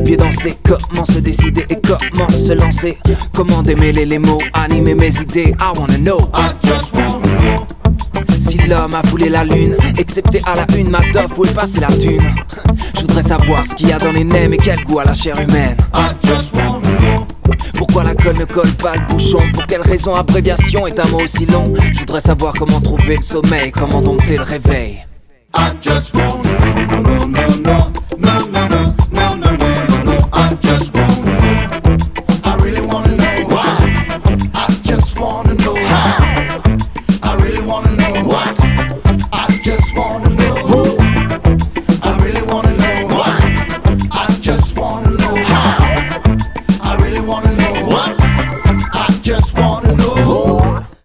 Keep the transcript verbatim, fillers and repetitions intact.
pieds danser, comment se décider et comment se lancer, comment démêler les mots, animer mes idées. I wanna know, I just wanna know. Si l'homme a foulé la lune, excepté à la une, ma doff, où est passée la thune? Je voudrais savoir ce qu'il y a dans les nems et quel goût à la chair humaine. I just wanna know. Pourquoi la colle ne colle pas le bouchon? Pour quelle raison abréviation est un mot aussi long? Je voudrais savoir comment trouver le sommeil, comment dompter le réveil. I just wanna know, no, no, no.